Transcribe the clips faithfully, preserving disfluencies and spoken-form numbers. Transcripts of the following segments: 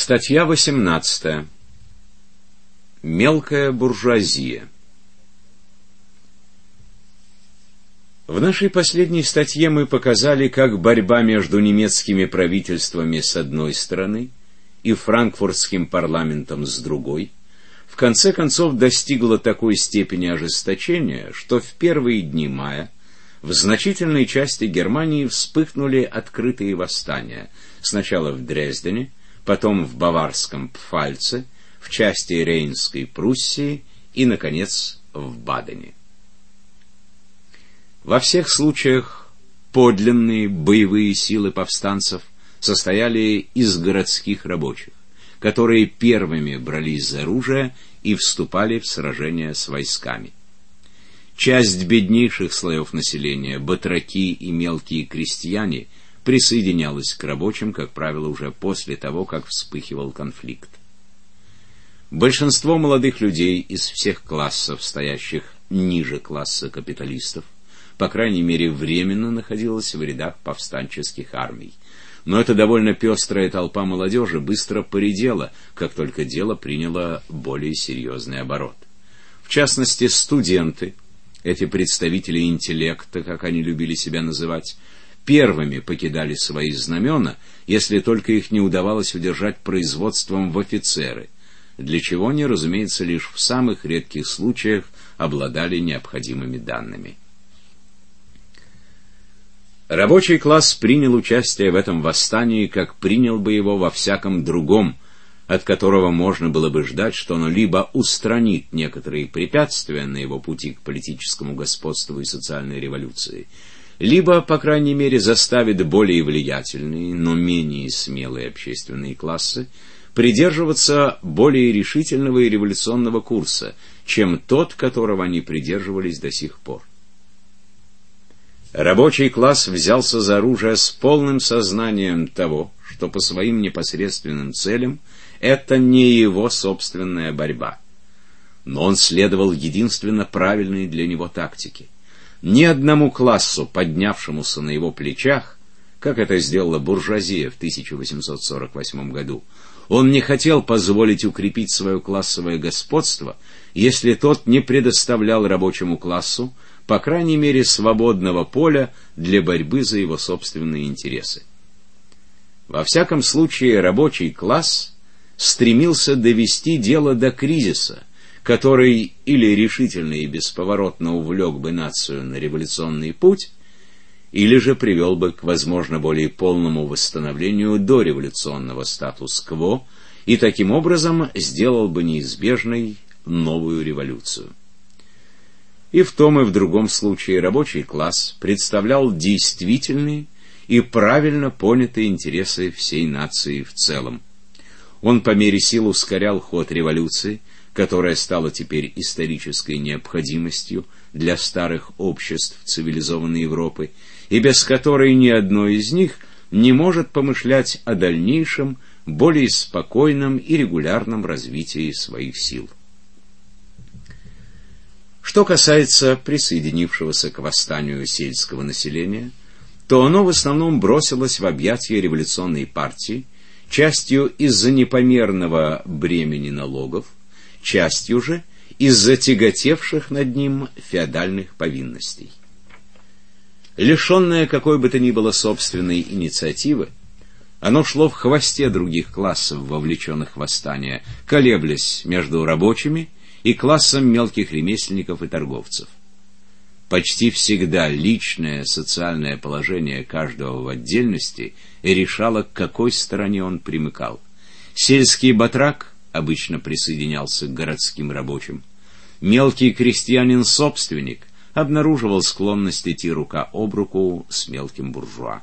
Статья восемнадцатая. Мелкая буржуазия. В нашей последней статье мы показали, как борьба между немецкими правительствами с одной стороны и франкфуртским парламентом с другой в конце концов достигла такой степени ожесточения, что в первые дни мая в значительной части Германии вспыхнули открытые восстания, сначала в Дрездене, потом в Баварском Пфальце, в части Рейнской Пруссии и, наконец, в Бадене. Во всех случаях подлинные боевые силы повстанцев состояли из городских рабочих, которые первыми брались за оружие и вступали в сражения с войсками. Часть беднейших слоев населения, батраки и мелкие крестьяне, присоединялась к рабочим, как правило, уже после того, как вспыхивал конфликт. Большинство молодых людей из всех классов, стоящих ниже класса капиталистов, по крайней мере, временно находилось в рядах повстанческих армий. Но эта довольно пестрая толпа молодежи быстро поредела, как только дело приняло более серьезный оборот. В частности, студенты, эти представители интеллекта, как они любили себя называть, первыми покидали свои знамена, если только их не удавалось удержать производством в офицеры, для чего они, разумеется, лишь в самых редких случаях обладали необходимыми данными. Рабочий класс принял участие в этом восстании, как принял бы его во всяком другом, от которого можно было бы ждать, что оно либо устранит некоторые препятствия на его пути к политическому господству и социальной революции, либо, по крайней мере, заставит более влиятельные, но менее смелые общественные классы придерживаться более решительного и революционного курса, чем тот, которого они придерживались до сих пор. Рабочий класс взялся за оружие с полным сознанием того, что по своим непосредственным целям это не его собственная борьба. Но он следовал единственно правильной для него тактике. Ни одному классу, поднявшемуся на его плечах, как это сделала буржуазия в тысяча восемьсот сорок восьмом году, он не хотел позволить укрепить свое классовое господство, если тот не предоставлял рабочему классу, по крайней мере, свободного поля для борьбы за его собственные интересы. Во всяком случае, рабочий класс стремился довести дело до кризиса, который или решительно и бесповоротно увлек бы нацию на революционный путь, или же привел бы к, возможно, более полному восстановлению дореволюционного статус-кво и таким образом сделал бы неизбежной новую революцию. И в том и в другом случае рабочий класс представлял действительные и правильно понятые интересы всей нации в целом. Он по мере сил ускорял ход революции, которая стала теперь исторической необходимостью для старых обществ цивилизованной Европы, и без которой ни одно из них не может помышлять о дальнейшем, более спокойном и регулярном развитии своих сил. Что касается присоединившегося к восстанию сельского населения, то оно в основном бросилось в объятия революционной партии, частью из-за непомерного бремени налогов, частью же из-за тяготевших над ним феодальных повинностей. Лишенное какой бы то ни было собственной инициативы, оно шло в хвосте других классов, вовлеченных в восстание, колеблясь между рабочими и классом мелких ремесленников и торговцев. Почти всегда личное социальное положение каждого в отдельности решало, к какой стороне он примыкал. Сельский батрак обычно присоединялся к городским рабочим. Мелкий крестьянин-собственник обнаруживал склонность идти рука об руку с мелким буржуа.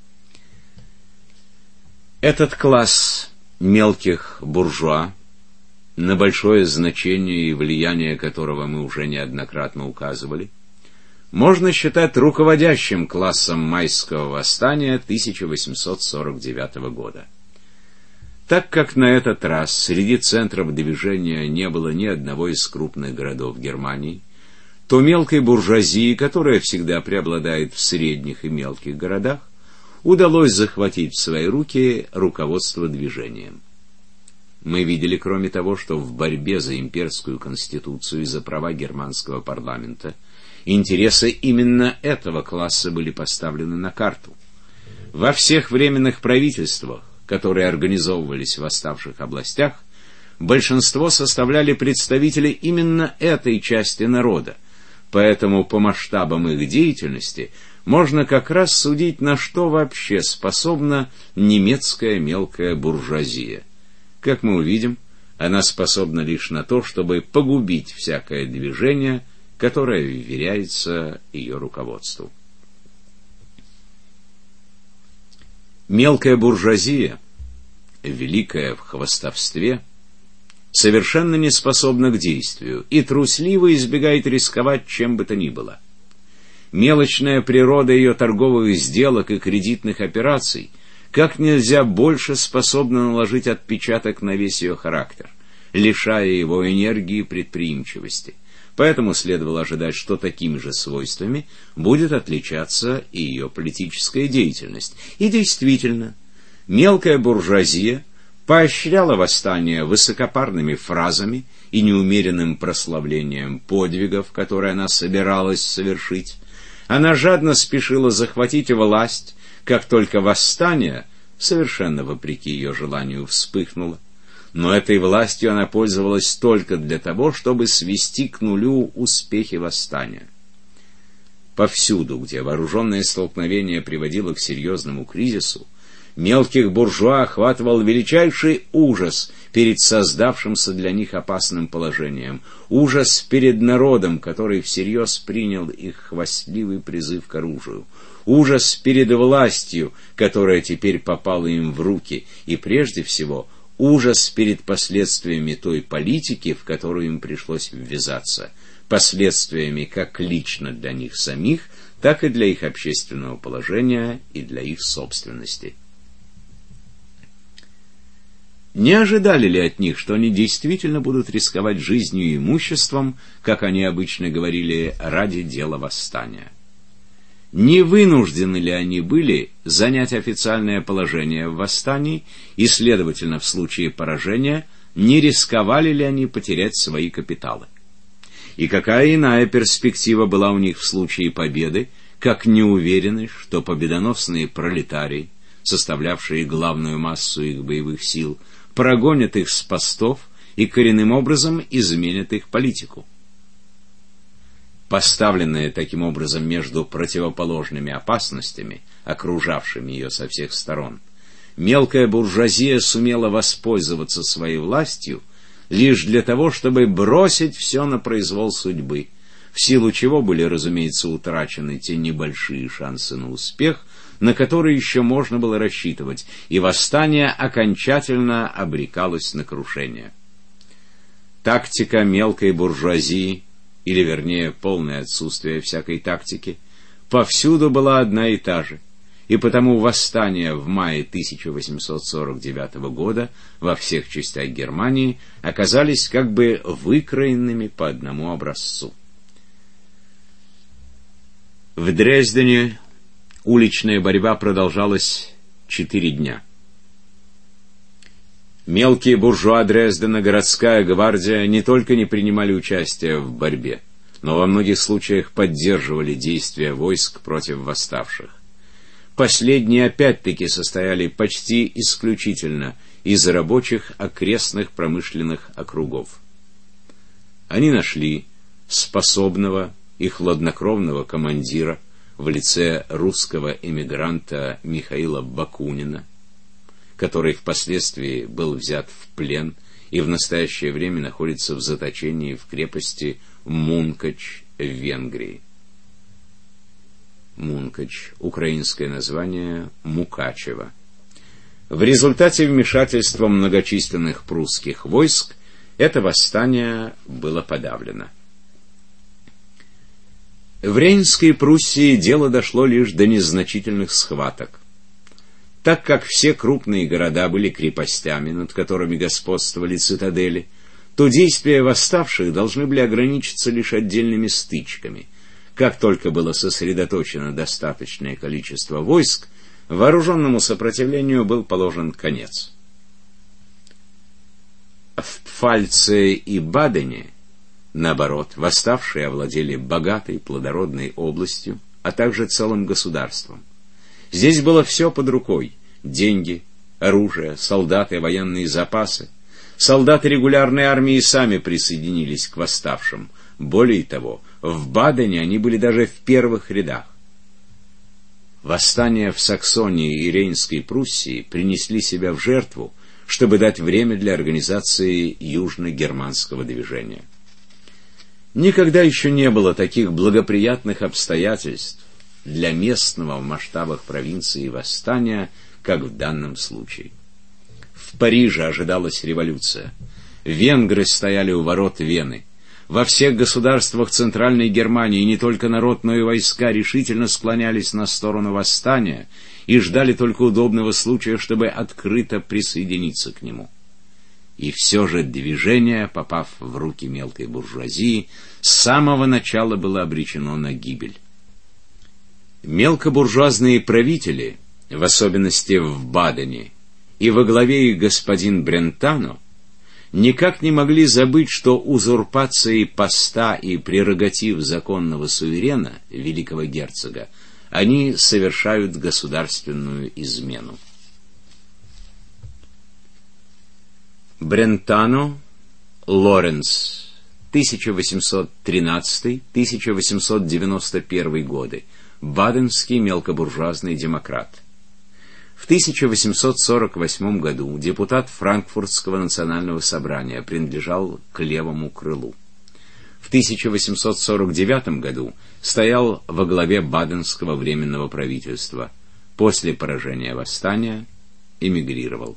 Этот класс мелких буржуа, на большое значение и влияние которого мы уже неоднократно указывали, можно считать руководящим классом майского восстания тысяча восемьсот сорок девятого года. Так как на этот раз среди центров движения не было ни одного из крупных городов Германии, то мелкой буржуазии, которая всегда преобладает в средних и мелких городах, удалось захватить в свои руки руководство движением. Мы видели, кроме того, что в борьбе за имперскую конституцию и за права германского парламента интересы именно этого класса были поставлены на карту. Во всех временных правительствах, которые организовывались в восставших областях, большинство составляли представители именно этой части народа, поэтому по масштабам их деятельности можно как раз судить, на что вообще способна немецкая мелкая буржуазия. Как мы увидим, она способна лишь на то, чтобы погубить всякое движение, которое вверяется ее руководству. Мелкая буржуазия, великая в хвастовстве, совершенно не способна к действию и трусливо избегает рисковать чем бы то ни было. Мелочная природа ее торговых сделок и кредитных операций как нельзя больше способна наложить отпечаток на весь ее характер, лишая его энергии и предприимчивости. Поэтому следовало ожидать, что такими же свойствами будет отличаться и ее политическая деятельность. И действительно, мелкая буржуазия поощряла восстание высокопарными фразами и неумеренным прославлением подвигов, которые она собиралась совершить. Она жадно спешила захватить власть, как только восстание, совершенно вопреки ее желанию, вспыхнуло. Но этой властью она пользовалась только для того, чтобы свести к нулю успехи восстания. Повсюду, где вооруженное столкновение приводило к серьезному кризису, мелких буржуа охватывал величайший ужас перед создавшимся для них опасным положением, ужас перед народом, который всерьез принял их хвастливый призыв к оружию, ужас перед властью, которая теперь попала им в руки, и прежде всего ужас перед последствиями той политики, в которую им пришлось ввязаться, последствиями как лично для них самих, так и для их общественного положения и для их собственности. Не ожидали ли от них, что они действительно будут рисковать жизнью и имуществом, как они обычно говорили, ради дела восстания? Не вынуждены ли они были занять официальное положение в восстании, и, следовательно, в случае поражения, не рисковали ли они потерять свои капиталы? И какая иная перспектива была у них в случае победы, как неуверенность, что победоносные пролетарии, составлявшие главную массу их боевых сил, прогонят их с постов и коренным образом изменят их политику. Поставленная таким образом между противоположными опасностями, окружавшими ее со всех сторон, мелкая буржуазия сумела воспользоваться своей властью лишь для того, чтобы бросить все на произвол судьбы, в силу чего были, разумеется, утрачены те небольшие шансы на успех, на которые еще можно было рассчитывать, и восстание окончательно обрекалось на крушение. Тактика мелкой буржуазии, или, вернее, полное отсутствие всякой тактики, повсюду была одна и та же, и потому восстания в мае тысяча восемьсот сорок девятого года во всех частях Германии оказались как бы выкроенными по одному образцу. В Дрездене уличная борьба продолжалась четыре дня. Мелкие буржуа Дрездена, городская гвардия не только не принимали участия в борьбе, но во многих случаях поддерживали действия войск против восставших. Последние опять-таки состояли почти исключительно из рабочих окрестных промышленных округов. Они нашли способного и хладнокровного командира в лице русского эмигранта Михаила Бакунина, который впоследствии был взят в плен и в настоящее время находится в заточении в крепости Мункач в Венгрии. Мункач — украинское название Мукачево. В результате вмешательства многочисленных прусских войск это восстание было подавлено. В Рейнской Пруссии дело дошло лишь до незначительных схваток. Так как все крупные города были крепостями, над которыми господствовали цитадели, то действия восставших должны были ограничиться лишь отдельными стычками. Как только было сосредоточено достаточное количество войск, вооруженному сопротивлению был положен конец. Пфальце и Бадене, наоборот, восставшие овладели богатой плодородной областью, а также целым государством. Здесь было все под рукой: деньги, оружие, солдаты, военные запасы. Солдаты регулярной армии сами присоединились к восставшим. Более того, в Бадене они были даже в первых рядах. Восстания в Саксонии и Рейнской Пруссии принесли себя в жертву, чтобы дать время для организации южно-германского движения. Никогда еще не было таких благоприятных обстоятельств для местного в масштабах провинции восстания, как в данном случае. В Париже ожидалась революция. Венгры стояли у ворот Вены. Во всех государствах Центральной Германии не только народ, но и войска решительно склонялись на сторону восстания и ждали только удобного случая, чтобы открыто присоединиться к нему. И все же движение, попав в руки мелкой буржуазии, с самого начала было обречено на гибель. Мелкобуржуазные правители, в особенности в Бадене, и во главе их господин Брентано, никак не могли забыть, что узурпацией поста и прерогатив законного суверена, великого герцога, они совершают государственную измену. Брентано Лоренс, тысяча восемьсот тринадцатый — тысяча восемьсот девяносто первый годы, баденский мелкобуржуазный демократ. В тысяча восемьсот сорок восьмом году депутат Франкфуртского национального собрания, принадлежал к левому крылу. В тысяча восемьсот сорок девятом году стоял во главе баденского временного правительства. После поражения восстания эмигрировал.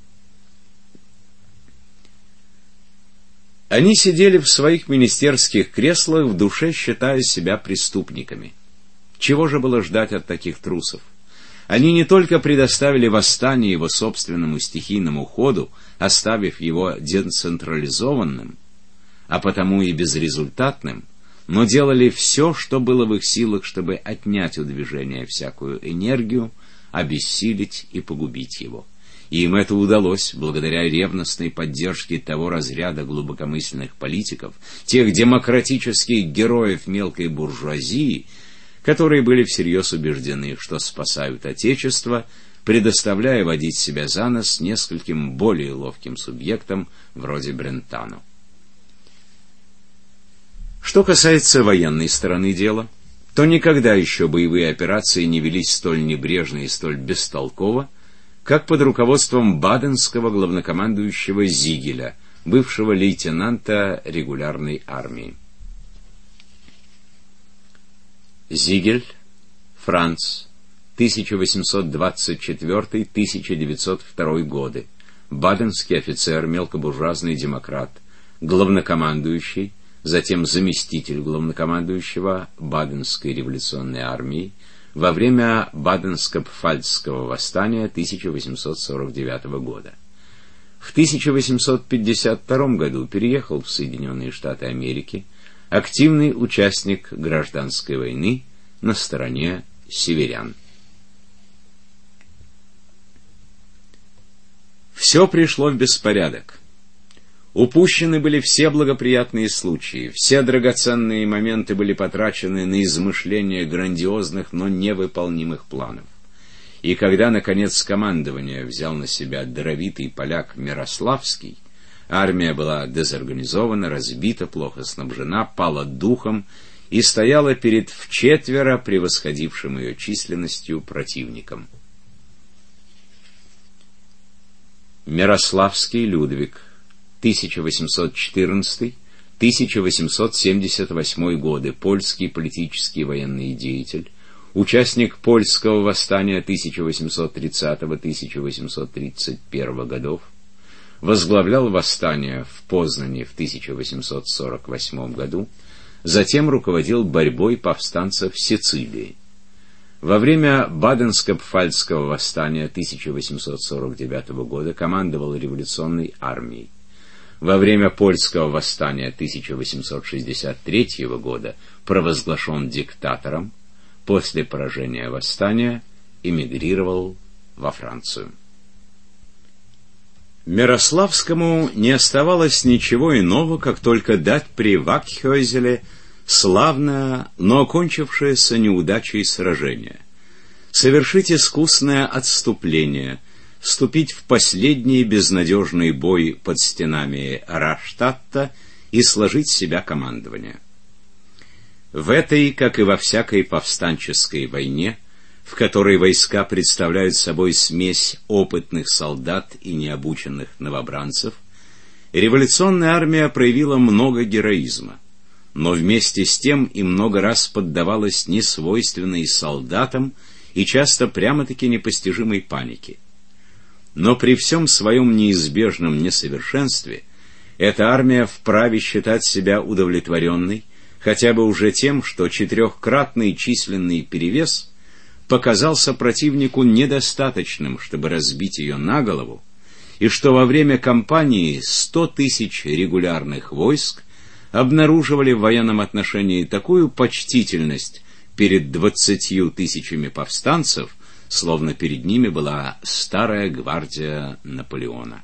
Они сидели в своих министерских креслах, в душе считая себя преступниками. Чего же было ждать от таких трусов? Они не только предоставили восстание его собственному стихийному ходу, оставив его децентрализованным, а потому и безрезультатным, но делали все, что было в их силах, чтобы отнять у движения всякую энергию, обессилить и погубить его. И им это удалось благодаря ревностной поддержке того разряда глубокомысленных политиков, тех демократических героев мелкой буржуазии, которые были всерьез убеждены, что спасают Отечество, предоставляя водить себя за нос нескольким более ловким субъектам, вроде Брентано. Что касается военной стороны дела, то никогда еще боевые операции не велись столь небрежно и столь бестолково, как под руководством баденского главнокомандующего Зигеля, бывшего лейтенанта регулярной армии. Зигель, Франц, тысяча восемьсот двадцать четвёртый — тысяча девятьсот второй годы, баденский офицер, мелкобуржуазный демократ, главнокомандующий, затем заместитель главнокомандующего Баденской революционной армии во время Баденско-Пфальцского восстания тысяча восемьсот сорок девятого года. В тысяча восемьсот пятьдесят втором году переехал в Соединенные Штаты Америки, активный участник гражданской войны на стороне северян. Все пришло в беспорядок. Упущены были все благоприятные случаи, все драгоценные моменты были потрачены на измышление грандиозных, но невыполнимых планов. И когда, наконец, командование взял на себя даровитый поляк Мирославский, армия была дезорганизована, разбита, плохо снабжена, пала духом и стояла перед вчетверо превосходившим ее численностью противником. Мирославский Людвиг, тысяча восемьсот четырнадцатый — тысяча восемьсот семьдесят восьмой годы, польский политический и военный деятель, участник польского восстания тысяча восемьсот тридцатого — тысяча восемьсот тридцать первого годов, возглавлял восстание в Познани в тысяча восемьсот сорок восьмом году, затем руководил борьбой повстанцев в Сицилии. Во время Баденско-Пфальцского восстания тысяча восемьсот сорок девятого года командовал революционной армией. Во время польского восстания тысяча восемьсот шестьдесят третьего года провозглашен диктатором, после поражения восстания эмигрировал во Францию. Мирославскому не оставалось ничего иного, как только дать при Вакхёзеле славное, но окончившееся неудачей сражение, совершить искусное отступление, вступить в последний безнадежный бой под стенами Раштадта и сложить с себя командование. В этой, как и во всякой повстанческой войне, в которой войска представляют собой смесь опытных солдат и необученных новобранцев, революционная армия проявила много героизма, но вместе с тем и много раз поддавалась несвойственной солдатам и часто прямо-таки непостижимой панике. Но при всем своем неизбежном несовершенстве эта армия вправе считать себя удовлетворенной хотя бы уже тем, что четырехкратный численный перевес показался противнику недостаточным, чтобы разбить ее на голову, и что во время кампании сто тысяч регулярных войск обнаруживали в военном отношении такую почтительность перед двадцатью тысячами повстанцев, словно перед ними была старая гвардия Наполеона.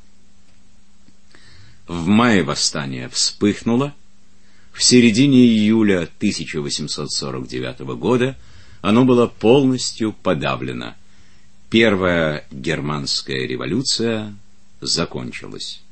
В мае восстание вспыхнуло. В середине июля тысяча восемьсот сорок девятого года оно было полностью подавлено. Первая германская революция закончилась.